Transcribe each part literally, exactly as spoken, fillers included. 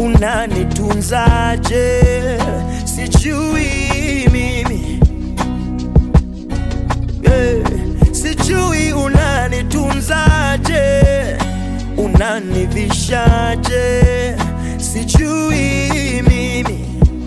unanitunzaje, sijui mimi, yeah. Sijui unanitunzaje, unanivishaje, sijui mimi.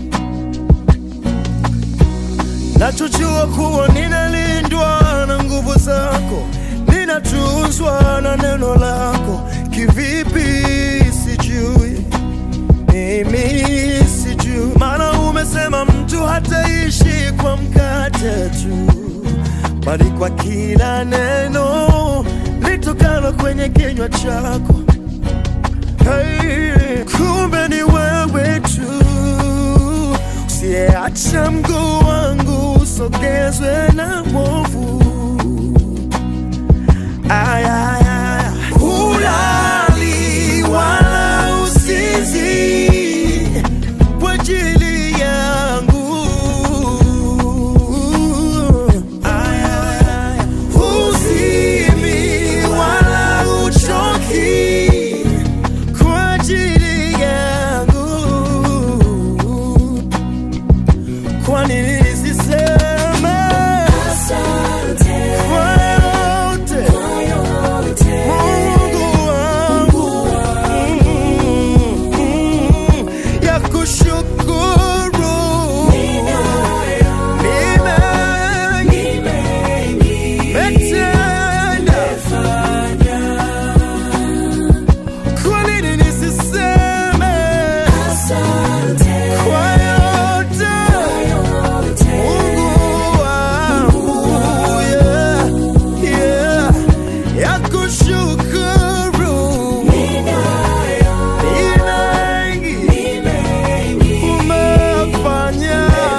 Nachojua kuwa ninalindwa na nguvu zako, ninatunzwa na neno lako. Kivipi sijui, mimi sijui. Maana umesema mtu hataishi kwa mkate tu, bali kwa kila neno litokalo kwenye kinywa chako. Hey, kumbe ni wewe tu, usiacha mguu wangu usogezwe na mwovu. Ay, ay, ay. Hulali wala usinzi kwa ajili yangu. Ay, ay, ay. Huzimi wala uchoki kwa ajili yangu. Kwa nini nisiseme asante kwa yote, Mungu wangu, ya kushukuru ni mengi umetenda. Kwa nini nisiseme asante kwa yote, Mungu wangu, yeah, yeah, ya kushukuru ni mengi umefanya.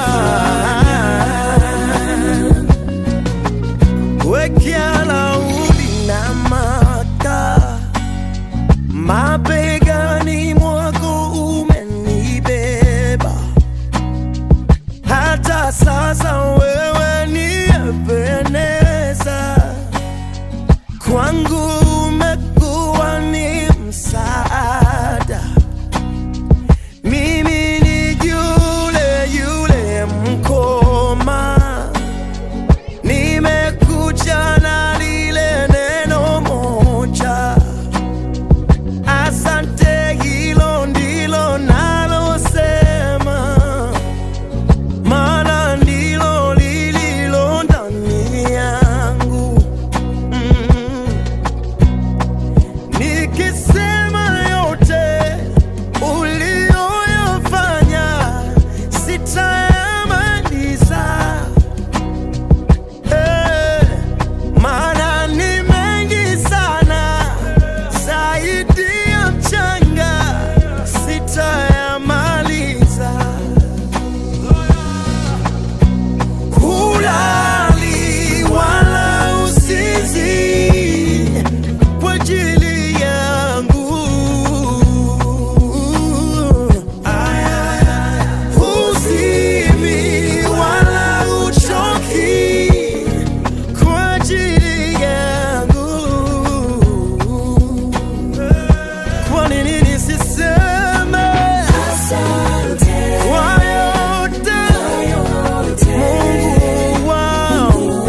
Wekea laudi na maka mabegani mwako, umenibeba hata sasa. Wewe ni Ebeneza kwangu, umekuwa ni msaada. Mimi ni yule yule mkoma, nimekuja na lile neno moja. Asante, hilo ndilo nalosema, maana ndilo lililo ndani yangu. mm. Nikisema yote uliyoyafanya sitayamaliza, eh, maana ni mengi sana zaidi ya mchanga, sitayamaliza. Hulali wala usinzi kwa ajili yangu. Ay, ay, ay. Huzimi wala uchoki kwa ajili yangu. Kwa nini nisiseme asante kwa yote, Mungu wangu,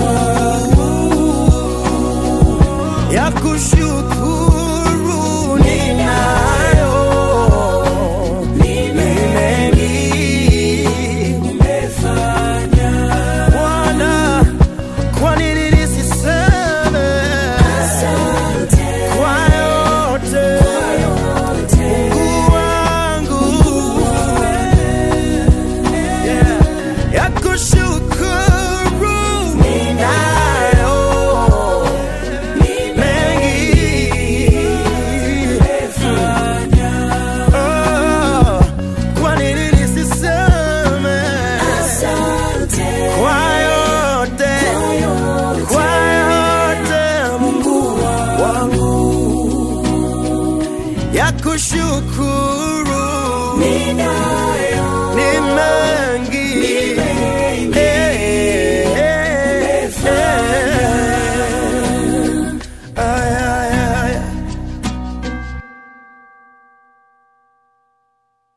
ya kushukuru ninayo ni mengi umefanya. Bwana, kwa nini nisiseme asante kwa yote, Mungu wangu, yeah, ya kushukuru ninayo mengi. Oh, kwa nini nisiseme asante kwa yote, kwa yote, Mungu wangu, ya kushukuru ni mengi